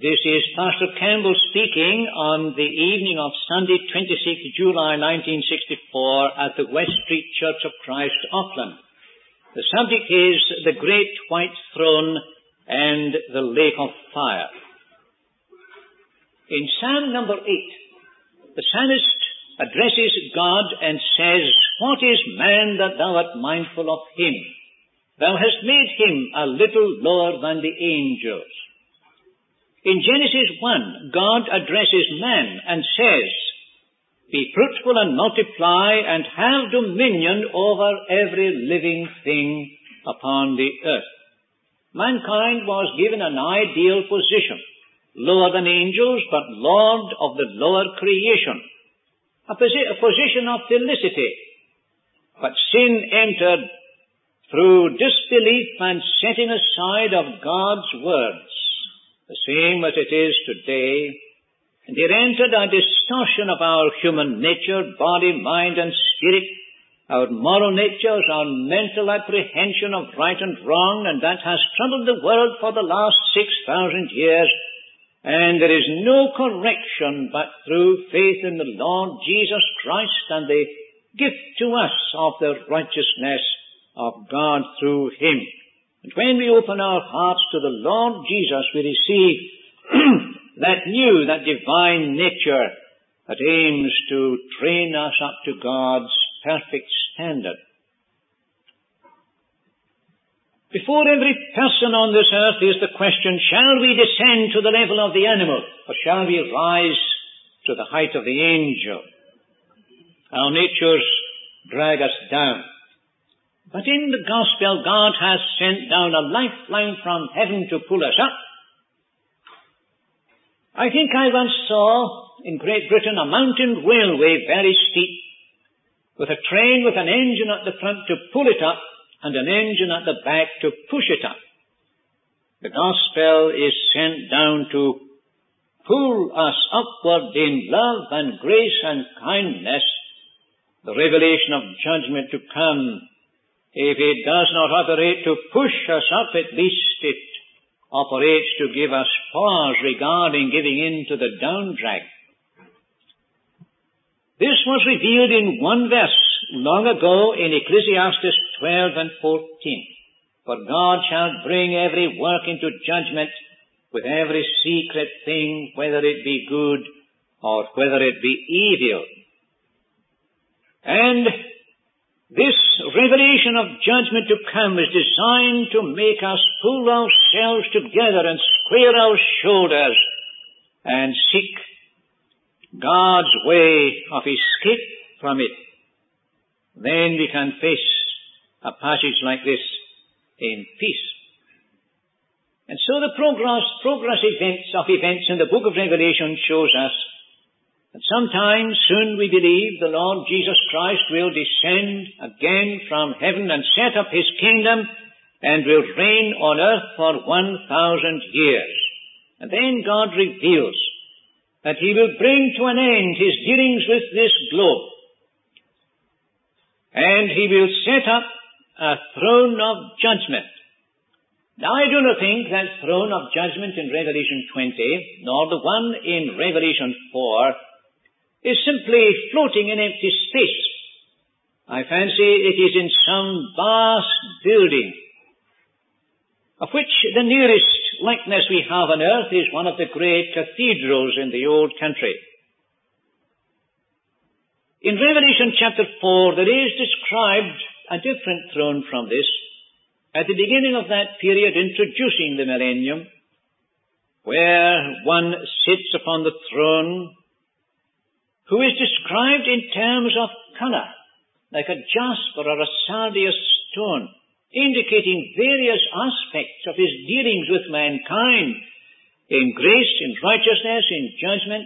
This is Pastor Campbell speaking on the evening of Sunday, 26th July 1964 at the West Street Church of Christ, Auckland. The subject is the Great White Throne and the Lake of Fire. In Psalm number 8, the psalmist addresses God and says, "What is man that thou art mindful of him? Thou hast made him a little lower than the angels." In Genesis 1, God addresses man and says, "Be fruitful and multiply and have dominion over every living thing upon the earth." Mankind was given an ideal position, lower than angels, but Lord of the lower creation, a position of felicity. But sin entered through disbelief and setting aside of God's words, the same as it is today. And there entered a distortion of our human nature, body, mind and spirit, our moral natures, our mental apprehension of right and wrong, and that has troubled the world for the last 6,000 years. And there is no correction but through faith in the Lord Jesus Christ and the gift to us of the righteousness of God through Him. And when we open our hearts to the Lord Jesus, we receive that divine nature that aims to train us up to God's perfect standard. Before every person on this earth is the question, shall we descend to the level of the animal, or shall we rise to the height of the angel? Our natures drag us down. But in the gospel, God has sent down a lifeline from heaven to pull us up. I think I once saw in Great Britain a mountain railway, very steep, with a train with an engine at the front to pull it up and an engine at the back to push it up. The gospel is sent down to pull us upward in love and grace and kindness, the revelation of judgment to come. If it does not operate to push us up, at least it operates to give us pause regarding giving in to the down drag. This was revealed in one verse long ago in Ecclesiastes 12 and 14. "For God shall bring every work into judgment with every secret thing, whether it be good or whether it be evil." And this revelation of judgment to come is designed to make us pull ourselves together and square our shoulders and seek God's way of escape from it. Then we can face a passage like this in peace. And so the progress events in the book of Revelation shows us that sometime soon, we believe, the Lord Jesus Christ will descend again from heaven and set up His kingdom and will reign on earth for 1,000 years. And then God reveals that He will bring to an end His dealings with this globe. And He will set up a throne of judgment. Now, I do not think that throne of judgment in Revelation 20, nor the one in Revelation 4, is simply floating in empty space. I fancy it is in some vast building, of which the nearest likeness we have on earth is one of the great cathedrals in the old country. In Revelation chapter 4, there is described a different throne from this, at the beginning of that period introducing the millennium, where one sits upon the throne who is described in terms of colour, like a jasper or a sardius stone, indicating various aspects of His dealings with mankind in grace, in righteousness, in judgment.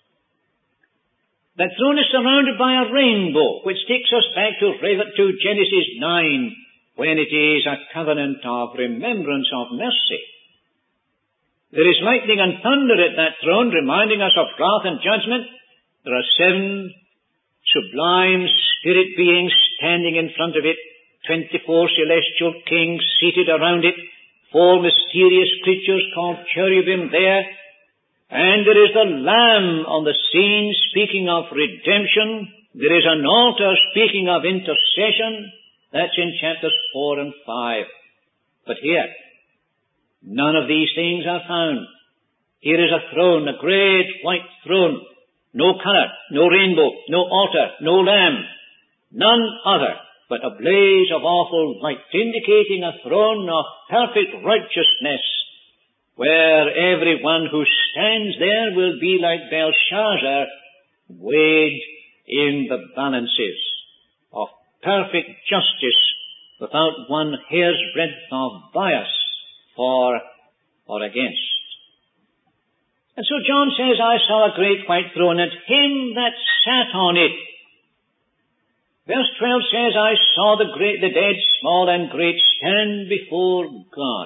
That throne is surrounded by a rainbow, which takes us back to Genesis 9, when it is a covenant of remembrance of mercy. There is lightning and thunder at that throne, reminding us of wrath and judgment. There are 7 sublime spirit beings standing in front of it, 24 celestial kings seated around it, 4 mysterious creatures called cherubim there, And there is the Lamb on the scene speaking of redemption. There is an altar speaking of intercession. That's in chapters 4 and 5. But here, none of these things are found. Here is a throne, a great white throne. No colour, no rainbow, no altar, no lamb. None other but a blaze of awful light, indicating a throne of perfect righteousness, where everyone who stands there will be like Belshazzar, weighed in the balances of perfect justice, without one hair's breadth of bias for or against. And so John says, I saw a great white throne, and him that sat on it. Verse 12 says, I saw the dead, small and great, stand before God.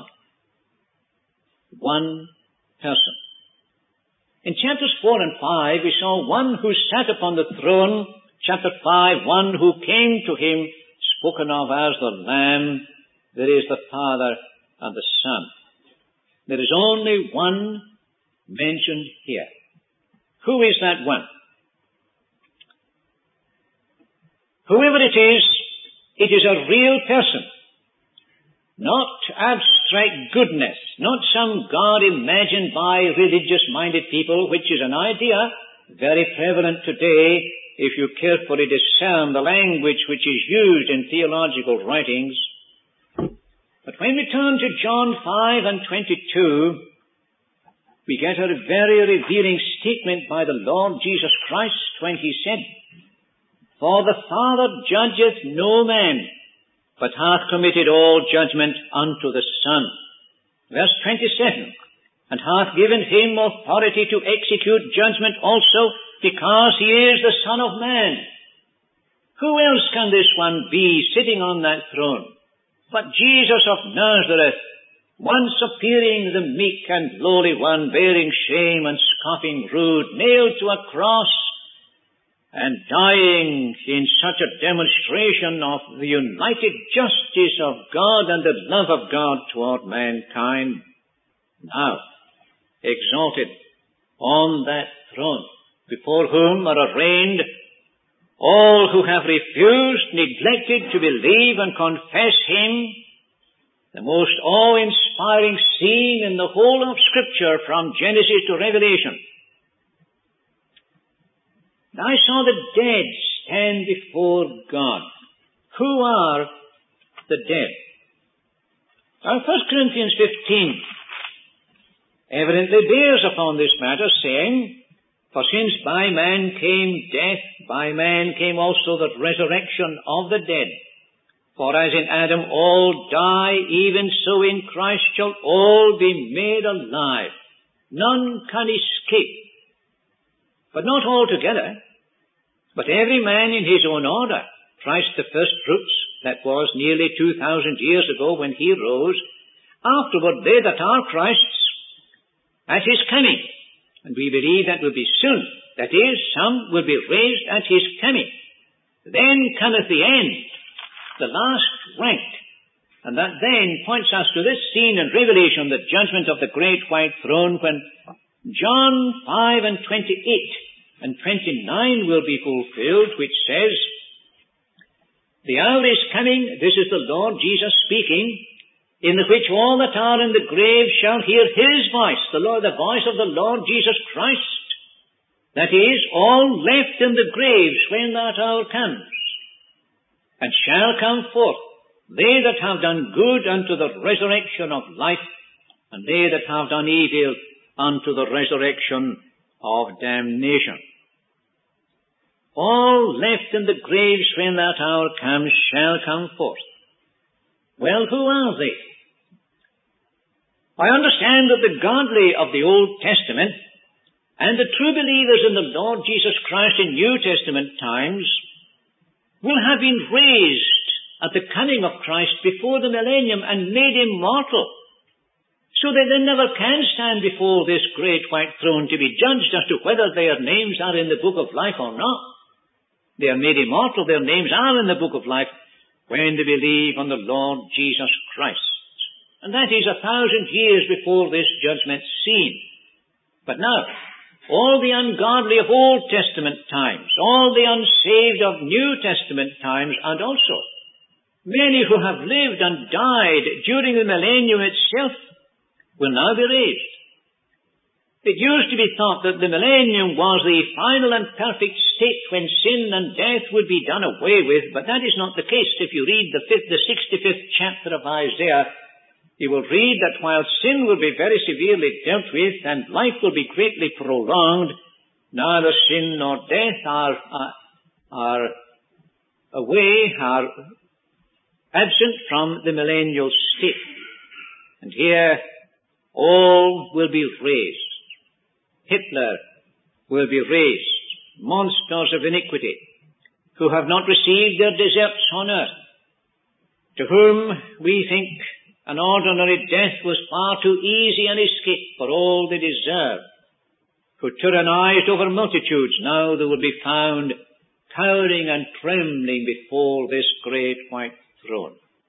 One person. In chapters 4 and 5, we saw one who sat upon the throne. Chapter 5, one who came to him, spoken of as the Lamb. There is the Father and the Son. There is only one mentioned here. Who is that one? Whoever it is a real person. Not abstract goodness, not some God imagined by religious-minded people, which is an idea very prevalent today if you carefully discern the language which is used in theological writings. But when we turn to John 5 and 22, we get a very revealing statement by the Lord Jesus Christ when he said, For the Father judgeth no man, but hath committed all judgment unto the Son. Verse 27, And hath given him authority to execute judgment also, because he is the Son of Man. Who else can this one be sitting on that throne but Jesus of Nazareth, once appearing the meek and lowly one, bearing shame and scoffing rude, nailed to a cross, and dying in such a demonstration of the united justice of God and the love of God toward mankind, now exalted on that throne, before whom are arraigned all who have refused, neglected to believe and confess him, the most awe-inspiring scene in the whole of Scripture from Genesis to Revelation. I saw the dead stand before God. Who are the dead? Now, 1 Corinthians 15 evidently bears upon this matter, saying, For since by man came death, by man came also the resurrection of the dead. For as in Adam all die, even so in Christ shall all be made alive. None can escape. But not altogether, but every man in his own order. Christ the first fruits, that was nearly 2,000 years ago when he rose. Afterward they that are Christ's, at his coming. And we believe that will be soon. That is, some will be raised at his coming. Then cometh the end, the last rank. And that then points us to this scene in Revelation, the judgment of the great white throne, when John 5 and 28 and 29 will be fulfilled, which says, The hour is coming, this is the Lord Jesus speaking, in the which all that are in the grave shall hear his voice, the voice of the Lord Jesus Christ. That is, all left in the graves when that hour comes, and shall come forth, they that have done good unto the resurrection of life, and they that have done evil unto the resurrection of damnation. All left in the graves when that hour comes shall come forth. Well, who are they? I understand that the godly of the Old Testament and the true believers in the Lord Jesus Christ in New Testament times will have been raised at the coming of Christ before the millennium and made immortal, so that they never can stand before this great white throne to be judged as to whether their names are in the book of life or not. They are made immortal, their names are in the book of life when they believe on the Lord Jesus Christ. And that is 1,000 years before this judgment scene. But now, all the ungodly of Old Testament times, all the unsaved of New Testament times, and also many who have lived and died during the millennium itself, will now be raised. It used to be thought that the millennium was the final and perfect state when sin and death would be done away with, but that is not the case. If you read the 65th chapter of Isaiah, you will read that while sin will be very severely dealt with and life will be greatly prolonged, neither sin nor death are absent from the millennial state. And here, all will be raised. Hitler will be raised, monsters of iniquity, who have not received their deserts on earth, to whom we think an ordinary death was far too easy an escape for all they deserved, who tyrannized over multitudes. Now they will be found cowering and trembling before this great white throne.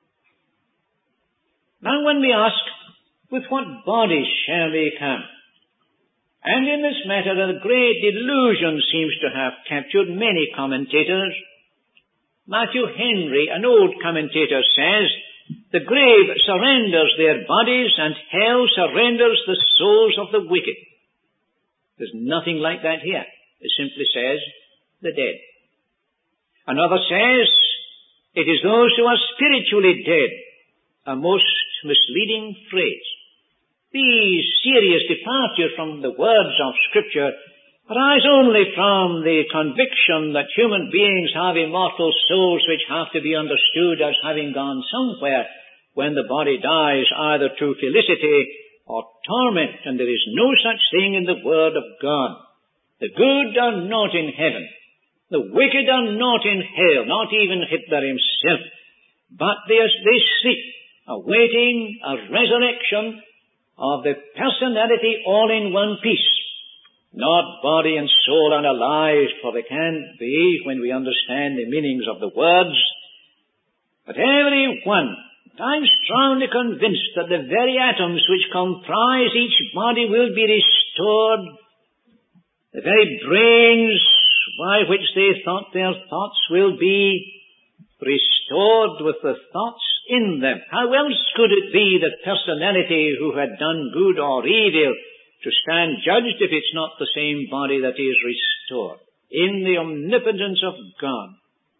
Now when we ask, with what bodies shall they come? And in this matter a great delusion seems to have captured many commentators. Matthew Henry, an old commentator, says, the grave surrenders their bodies and hell surrenders the souls of the wicked. There's nothing like that here. It simply says, the dead. Another says, it is those who are spiritually dead, a most misleading phrase. These serious departures from the words of Scripture arise only from the conviction that human beings have immortal souls which have to be understood as having gone somewhere when the body dies, either to felicity or torment, and there is no such thing in the Word of God. The good are not in heaven. The wicked are not in hell, not even Hitler himself, but they sleep, awaiting a resurrection of the personality all in one piece. Not body and soul unalived, for they can't be when we understand the meanings of the words. But every one, I'm strongly convinced that the very atoms which comprise each body will be restored. The very brains by which they thought their thoughts will be restored with the thoughts in them. How else could it be that personality who had done good or evil to stand judged if it's not the same body that is restored in the omnipotence of God?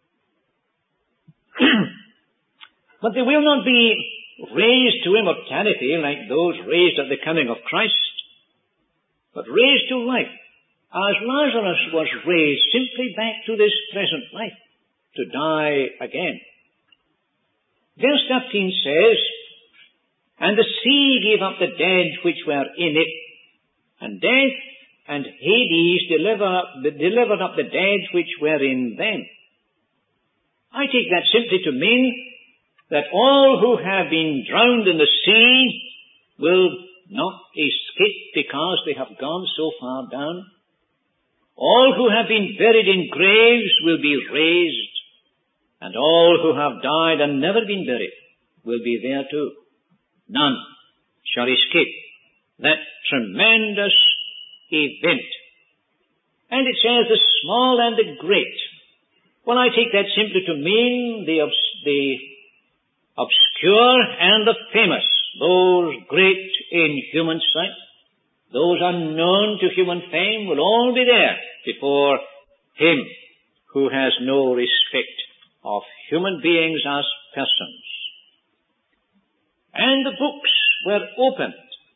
But they will not be raised to immortality like those raised at the coming of Christ, but raised to life, as Lazarus was raised simply back to this present life, to die again. Verse 13 says, and the sea gave up the dead which were in it, and death and Hades delivered up the dead which were in them. I take that simply to mean that all who have been drowned in the sea will not escape because they have gone so far down. All who have been buried in graves will be raised, and all who have died and never been buried will be there too. None shall escape that tremendous event. And it says the small and the great. Well, I take that simply to mean the obscure and the famous, those great in human sight, those unknown to human fame, will all be there before Him who has no respect of human beings as persons. And the books were opened.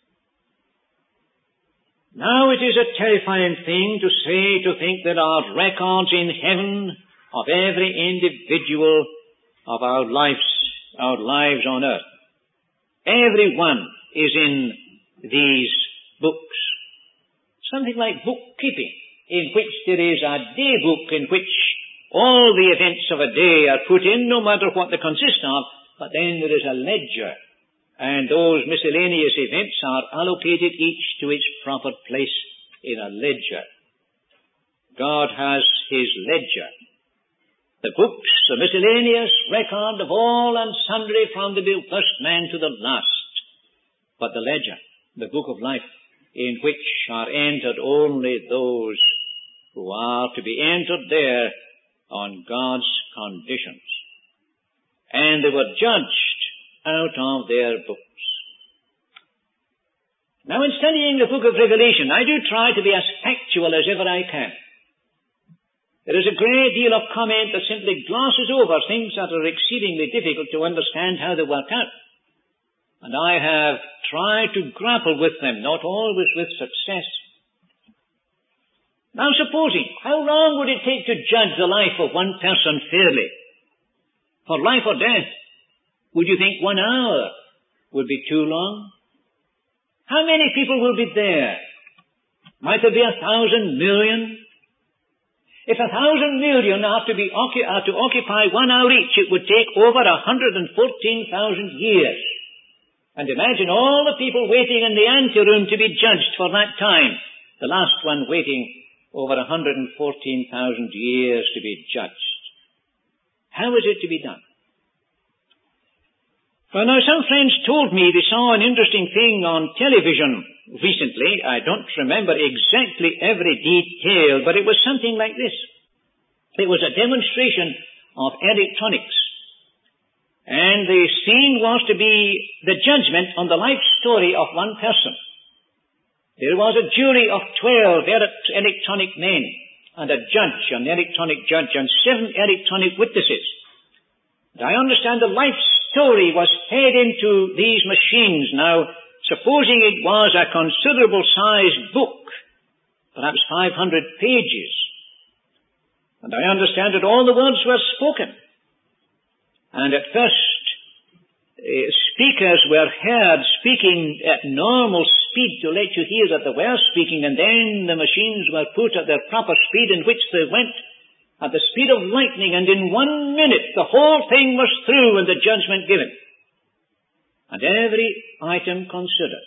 Now it is a terrifying thing to think there are records in heaven of every individual of our lives on earth. Every one is in these books. Something like bookkeeping, in which there is a day book in which all the events of a day are put in, no matter what they consist of, but then there is a ledger, and those miscellaneous events are allocated each to its proper place in a ledger. God has His ledger. The books, the miscellaneous record of all and sundry from the first man to the last. But the ledger, the book of life, in which are entered only those who are to be entered there on God's conditions. And they were judged out of their books. Now, in studying the book of Revelation, I do try to be as factual as ever I can. There is a great deal of comment that simply glosses over things that are exceedingly difficult to understand how they work out. And I have tried to grapple with them, not always with success. Now supposing, how long would it take to judge the life of one person fairly? For life or death? Would you think 1 hour would be too long? How many people will be there? Might there be 1,000 million? If 1,000 million are to occupy 1 hour each, it would take over 114,000 years. And imagine all the people waiting in the anteroom to be judged for that time. The last one waiting over 114,000 years to be judged. How is it to be done? Well, now, some friends told me they saw an interesting thing on television recently. I don't remember exactly every detail, but it was something like this. It was a demonstration of electronics. And the scene was to be the judgment on the life story of one person. There was a jury of 12 electronic men, and a judge, an electronic judge, and 7 electronic witnesses. And I understand the life story was fed into these machines. Now, supposing it was a considerable sized book, perhaps 500 pages, and I understand that all the words were spoken. And at first, speakers were heard speaking at normal speed to let you hear that they were speaking, and then the machines were put at their proper speed in which they went at the speed of lightning, and in 1 minute the whole thing was through and the judgment given. And every item considered.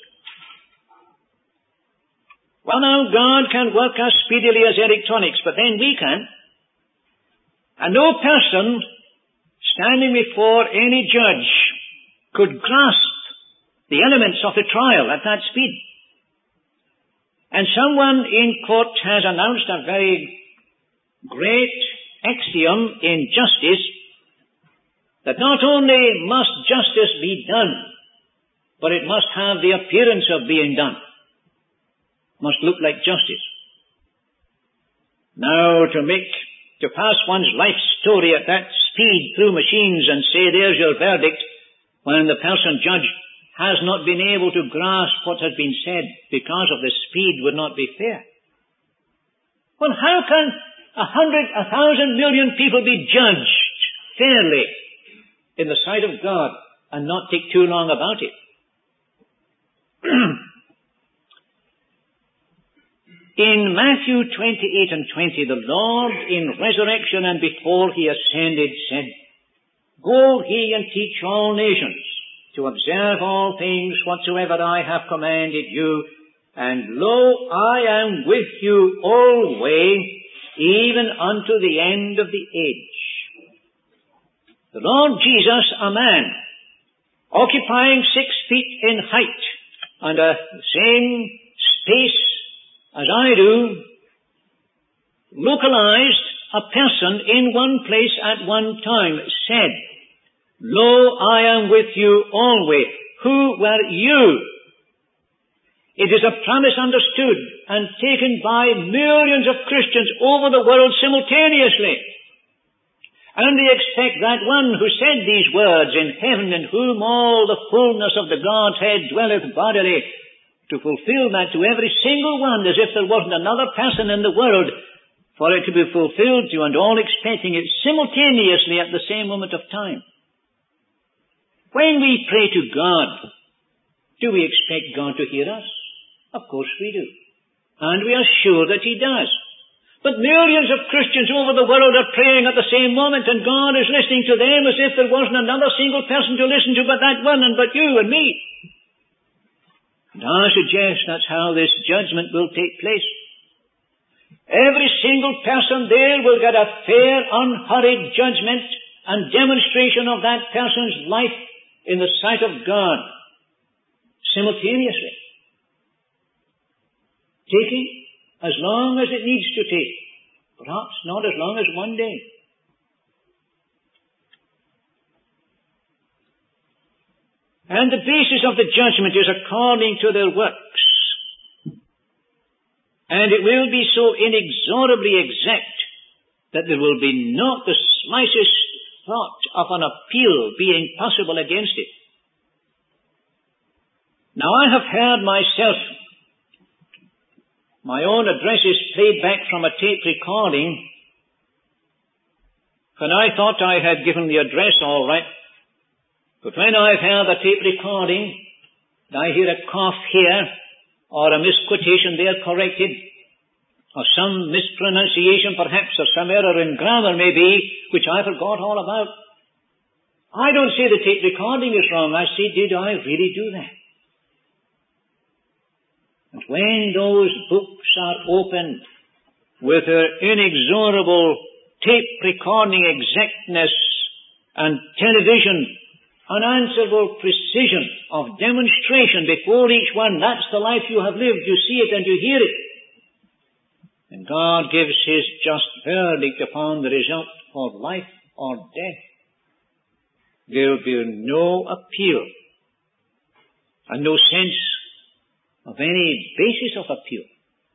Well, now, God can work as speedily as electronics, but then we can. And no person standing before any judge could grasp the elements of the trial at that speed. And someone in court has announced a very great axiom in justice, that not only must justice be done, but it must have the appearance of being done. Must look like justice. Now, to pass one's life story at that speed through machines and say, there's your verdict, when the person judged has not been able to grasp what has been said because of the speed, would not be fair. Well, how can 1,000 million people be judged fairly in the sight of God and not take too long about it? In Matthew 28 and 20, the Lord in resurrection and before he ascended said, "Go ye and teach all nations to observe all things whatsoever I have commanded you, and lo, I am with you always, even unto the end of the age." The Lord Jesus, a man, occupying 6 feet in height and the same space as I do, localized a person in one place at one time, said, "Lo, I am with you always." Who were you? It is a promise understood and taken by millions of Christians over the world simultaneously. And they expect that one who said these words, "In heaven in whom all the fullness of the Godhead dwelleth bodily," to fulfill that to every single one as if there wasn't another person in the world for it to be fulfilled to, and all expecting it simultaneously at the same moment of time. When we pray to God, do we expect God to hear us? Of course we do. And we are sure that He does. But millions of Christians over the world are praying at the same moment, and God is listening to them as if there wasn't another single person to listen to but that one, and but you and me. And I suggest that's how this judgment will take place. Every single person there will get a fair, unhurried judgment and demonstration of that person's life in the sight of God simultaneously. taking as long as it needs to take. Perhaps not as long as one day. And the basis of the judgment is according to their works. And it will be so inexorably exact that there will be not the slightest thought of an appeal being possible against it. Now I have heard myself my own addresses played back from a tape recording when I thought I had given the address all right. But when I've heard the tape recording, I hear a cough here, or a misquotation there corrected, or some mispronunciation perhaps, or some error in grammar maybe, which I forgot all about. I don't say the tape recording is wrong. I say, did I really do that? And when those books are opened with their inexorable tape recording exactness and television unanswerable precision of demonstration before each one, that's the life you have lived. You see it and you hear it. And God gives His just verdict upon the result for life or death. There will be no appeal and no sense of any basis of appeal.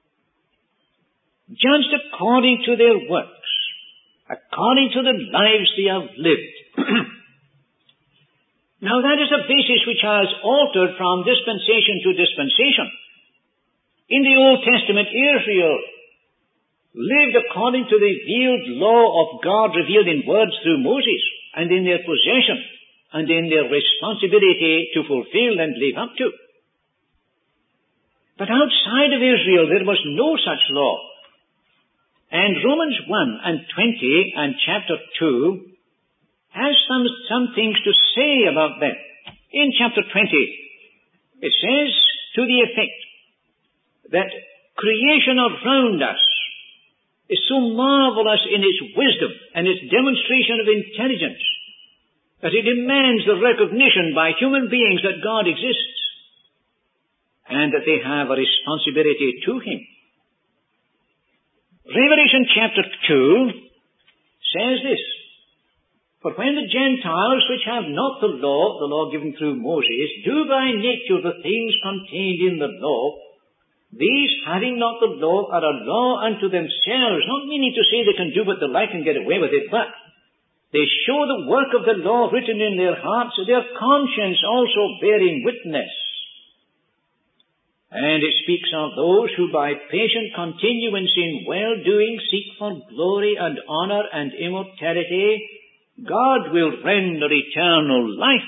Judged according to their works, according to the lives they have lived. Now that is a basis which has altered from dispensation to dispensation. In the Old Testament, Israel lived according to the revealed law of God revealed in words through Moses, and in their possession, and in their responsibility to fulfill and live up to. But outside of Israel there was no such law. And Romans 1 and 20 and chapter 2 has some things to say about that. In chapter 20, it says to the effect that creation around us is so marvelous in its wisdom and its demonstration of intelligence that it demands the recognition by human beings that God exists and that they have a responsibility to Him. Revelation chapter 2 says this, "For when the Gentiles which have not the law given through Moses, do by nature the things contained in the law, these having not the law are a law unto themselves," not meaning to say they can do what they like and get away with it, but they show the work of the law written in their hearts, their conscience also bearing witness. And it speaks of those who by patient continuance in well-doing seek for glory and honor and immortality, God will render eternal life.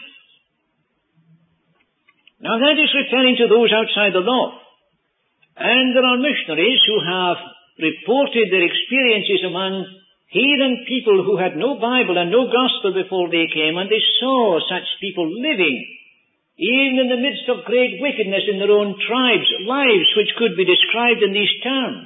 Now that is referring to those outside the law. And there are missionaries who have reported their experiences among heathen people who had no Bible and no gospel before they came, and they saw such people living, even in the midst of great wickedness in their own tribes, lives which could be described in these terms.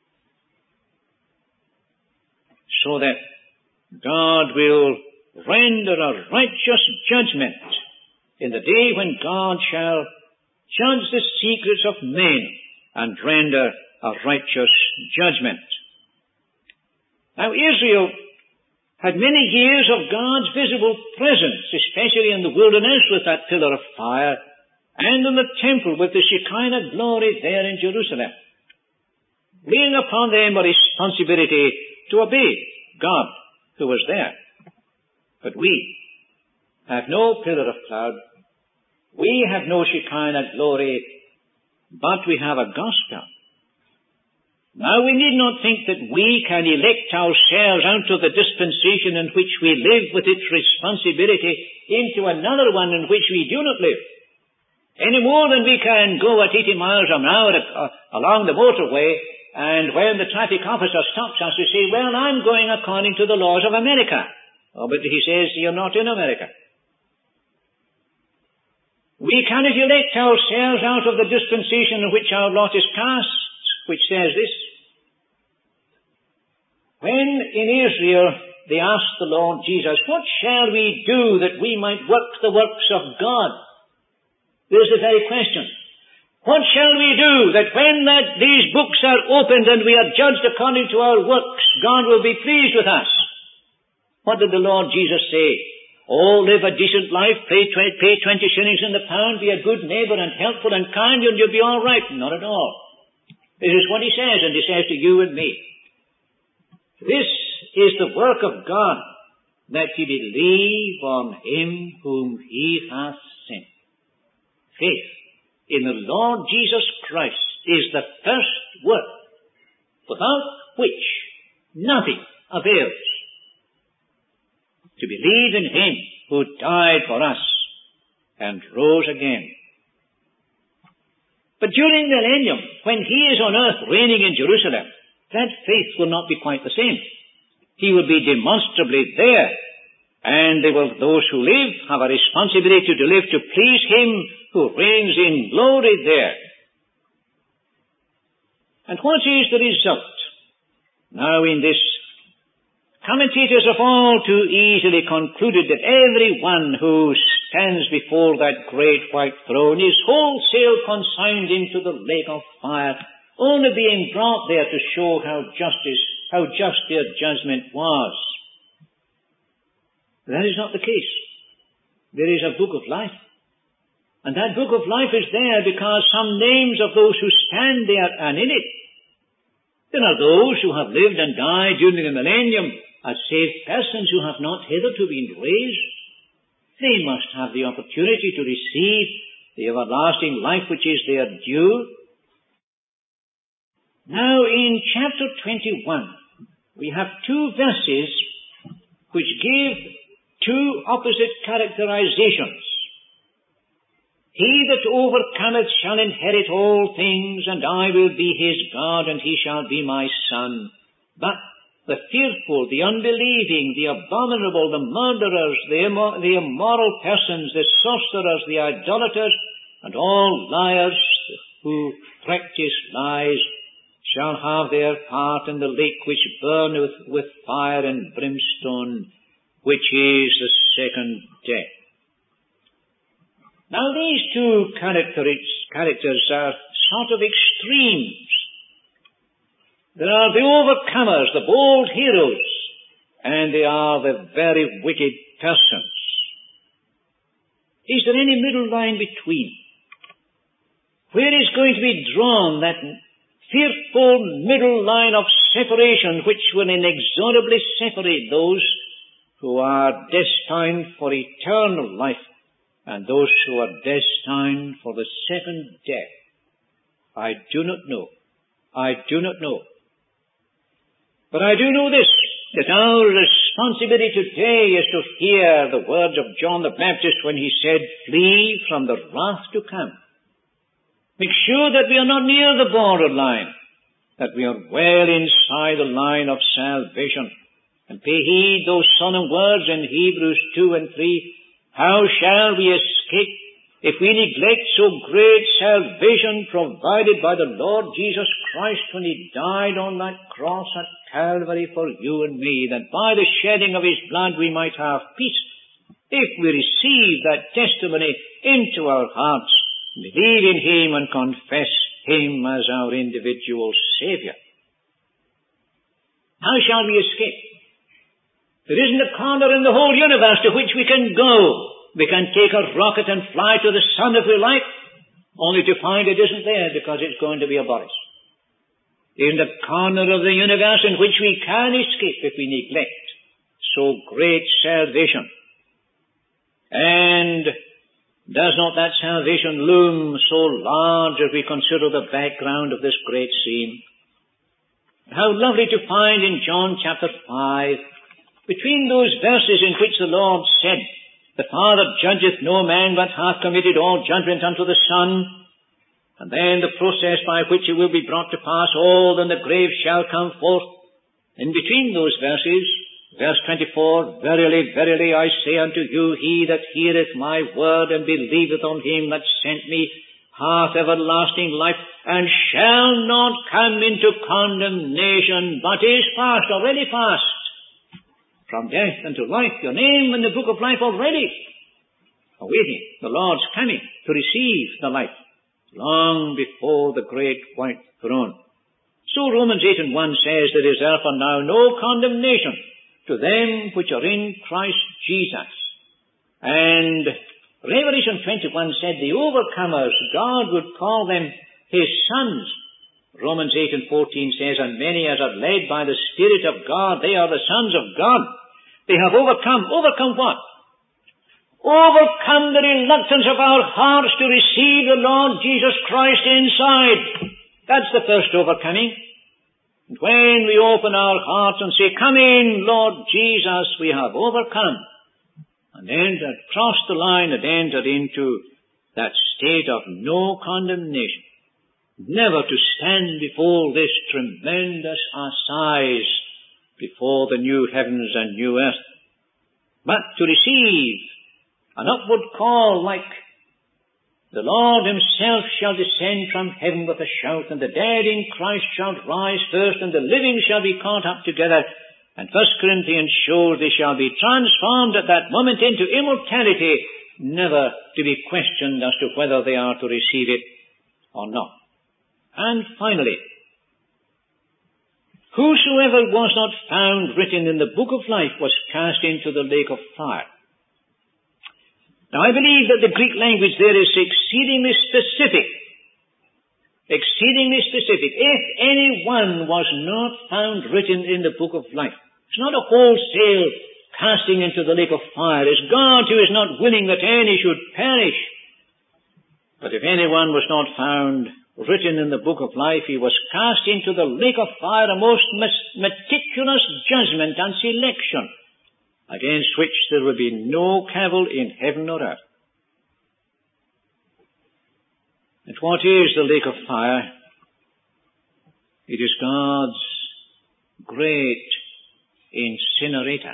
So that God will render a righteous judgment in the day when God shall judge the secrets of men and render a righteous judgment. Now Israel had many years of God's visible presence, especially in the wilderness with that pillar of fire, and in the temple with the Shekinah glory there in Jerusalem, laying upon them a responsibility to obey God who was there. But we have no pillar of cloud, we have no Shekinah glory, but we have a gospel. Now we need not think that we can elect ourselves out of the dispensation in which we live with its responsibility into another one in which we do not live, any more than we can go at 80 miles an hour along the motorway, and when the traffic officer stops us, we say, well, I'm going according to the laws of America. Oh, but he says, you're not in America. We cannot elect ourselves out of the dispensation in which our lot is cast, which says this. When in Israel they asked the Lord Jesus, what shall we do that we might work the works of God? There's the very question. What shall we do that when these books are opened and we are judged according to our works, God will be pleased with us? What did the Lord Jesus say? Oh, live a decent life, pay 20 shillings in the pound, be a good neighbour and helpful and kind, and you'll be all right. Not at all. This is what he says, and he says to you and me. This is the work of God, that ye believe on him whom he hath sent. Faith in the Lord Jesus Christ is the first work, without which nothing avails. To believe in him who died for us and rose again. But during the millennium, when he is on earth reigning in Jerusalem, that faith will not be quite the same. He will be demonstrably there, and those who live have a responsibility to live to please him who reigns in glory there. And what is the result? Now in this, commentators have all too easily concluded that everyone who stands before that great white throne is wholesale consigned into the lake of fire, only being brought there to show how just their judgment was. That is not the case. There is a book of life. And that book of life is there because some names of those who stand there are in it. There are those who have lived and died during the millennium as saved persons who have not hitherto been raised. They must have the opportunity to receive the everlasting life which is their due. Now in chapter 21, we have two verses which give two opposite characterizations. He that overcometh shall inherit all things, and I will be his God, and he shall be my son. But the fearful, the unbelieving, the abominable, the murderers, the immoral persons, the sorcerers, the idolaters, and all liars who practice lies, shall have their part in the lake which burneth with fire and brimstone, which is the second death. Now these two characters are sort of extremes. There are the overcomers, the bold heroes, and they are the very wicked persons. Is there any middle line between? Where is going to be drawn that fearful middle line of separation which will inexorably separate those who are destined for eternal life and those who are destined for the second death? I do not know. I do not know. But I do know this, that our responsibility today is to hear the words of John the Baptist when he said, "Flee from the wrath to come." Make sure that we are not near the borderline, that we are well inside the line of salvation. And pay heed those solemn words in Hebrews 2 and 3. How shall we escape if we neglect so great salvation provided by the Lord Jesus Christ when he died on that cross at Calvary for you and me, that by the shedding of his blood we might have peace, if we receive that testimony into our hearts, believe in him and confess him as our individual Saviour. How shall we escape? There isn't a corner in the whole universe to which we can go. We can take a rocket and fly to the sun if we like, only to find it isn't there because it's going to be abolished. There isn't a corner of the universe in which we can escape if we neglect so great salvation. And does not that salvation loom so large as we consider the background of this great scene? How lovely to find in John chapter 5, between those verses in which the Lord said, "The Father judgeth no man, but hath committed all judgment unto the Son," and then the process by which it will be brought to pass, "All in the grave shall come forth." In between those verses, verse 24, "Verily, verily, I say unto you, he that heareth my word and believeth on him that sent me hath everlasting life, and shall not come into condemnation, but is passed," already passed, "from death unto life." Your name in the book of life already, awaiting the Lord's coming to receive the life. long before the great white throne. So Romans 8:1 says, there is therefore now no condemnation to them which are in Christ Jesus. And Revelation 21 said the overcomers, God would call them his sons. Romans 8:14 says, and many as are led by the Spirit of God, they are the sons of God. They have overcome. Overcome what? Overcome the reluctance of our hearts to receive the Lord Jesus Christ inside. That's the first overcoming. And when we open our hearts and say, come in, Lord Jesus, we have overcome. And entered, crossed the line and entered into that state of no condemnation. Never to stand before this tremendous assize, before the new heavens and new earth, but to receive an upward call like the Lord himself shall descend from heaven with a shout, and the dead in Christ shall rise first, and the living shall be caught up together. And 1 Corinthians shows they shall be transformed at that moment into immortality, never to be questioned as to whether they are to receive it or not. And finally, whosoever was not found written in the book of life was cast into the lake of fire. Now I believe that the Greek language there is exceedingly specific. Exceedingly specific. If anyone was not found written in the book of life, it's not a wholesale casting into the lake of fire. It's God who is not willing that any should perish. But if anyone was not found written in the book of life, he was cast into the lake of fire, a most meticulous judgment and selection, against which there will be no cavil in heaven or earth. And what is the lake of fire? It is God's great incinerator.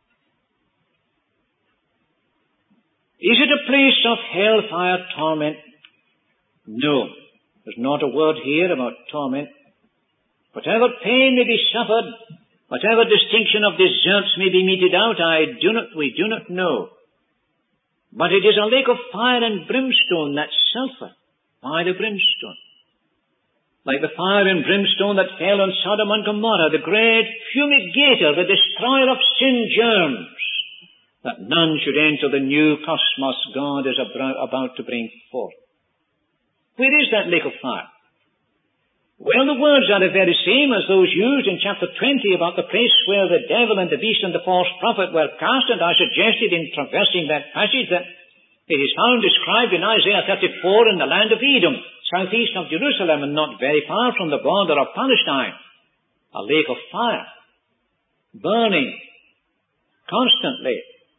Is it a place of hellfire torment? No. There's not a word here about torment. Whatever pain may be suffered, whatever distinction of deserts may be meted out, we do not know. But it is a lake of fire and brimstone, that's sulfur, by the brimstone. Like the fire and brimstone that fell on Sodom and Gomorrah, the great fumigator, the destroyer of sin germs, that none should enter the new cosmos God is about to bring forth. Where is that lake of fire? Well, the words are the very same as those used in chapter 20 about the place where the devil and the beast and the false prophet were cast, and I suggested in traversing that passage that it is found described in Isaiah 34 in the land of Edom, southeast of Jerusalem and not very far from the border of Palestine. A lake of fire, burning constantly.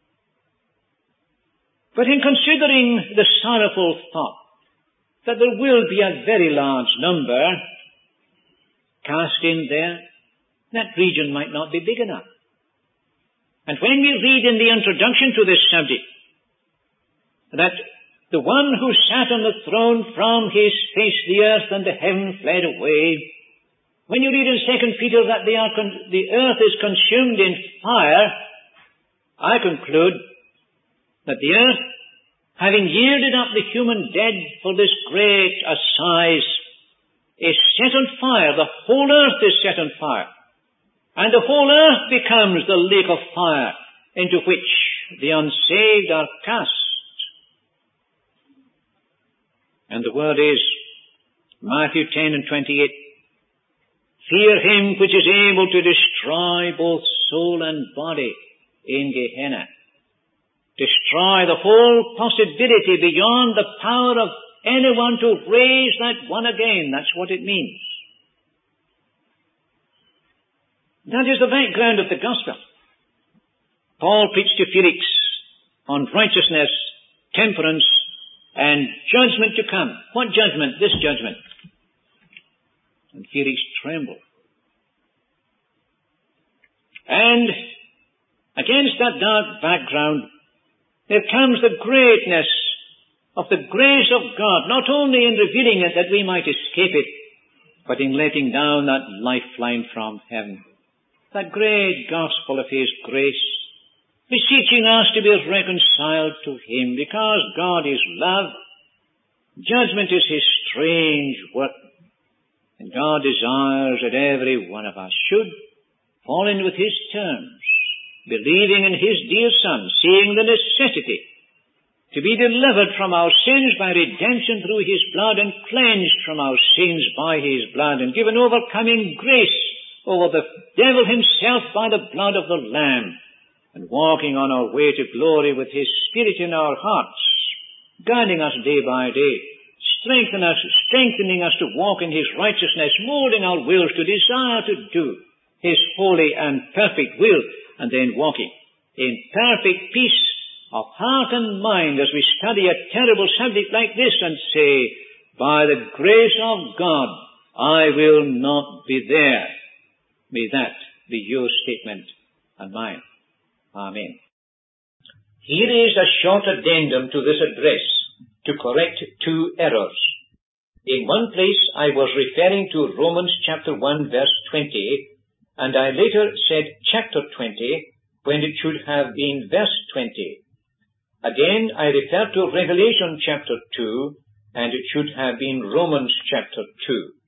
But in considering the sorrowful thought that there will be a very large number cast in there, that region might not be big enough. And when we read in the introduction to this subject that the one who sat on the throne, from his face the earth and the heaven fled away, when you read in 2 Peter that the earth is consumed in fire, I conclude that the earth, having yielded up the human dead for this great assize, is set on fire. The whole earth is set on fire. And the whole earth becomes the lake of fire into which the unsaved are cast. And the word is, Matthew 10:28, fear him which is able to destroy both soul and body in Gehenna. Destroy the whole possibility beyond the power of anyone to raise that one again. That's what it means. That is the background of the gospel. Paul preached to Felix on righteousness, temperance, and judgment to come. What judgment? This judgment. And Felix trembled. And against that dark background, there comes the greatness of the grace of God, not only in revealing it that we might escape it, but in letting down that lifeline from heaven. That great gospel of His grace, beseeching us to be reconciled to Him, because God is love. Judgment is his strange work, and God desires that every one of us should fall in with his terms, believing in his dear Son, seeing the necessity to be delivered from our sins by redemption through his blood, and cleansed from our sins by his blood, and given overcoming grace over the devil himself by the blood of the Lamb, and walking on our way to glory with his Spirit in our hearts, guiding us day by day, strengthening us to walk in his righteousness, molding our wills to desire to do his holy and perfect will, and then walking in perfect peace of heart and mind as we study a terrible subject like this and say, by the grace of God, I will not be there. May that be your statement and mine. Amen. Here is a short addendum to this address to correct two errors. In one place I was referring to Romans chapter 1 verse 20, and I later said chapter 20 when it should have been verse 20. Again, I refer to Revelation chapter 2, and it should have been Romans chapter 2.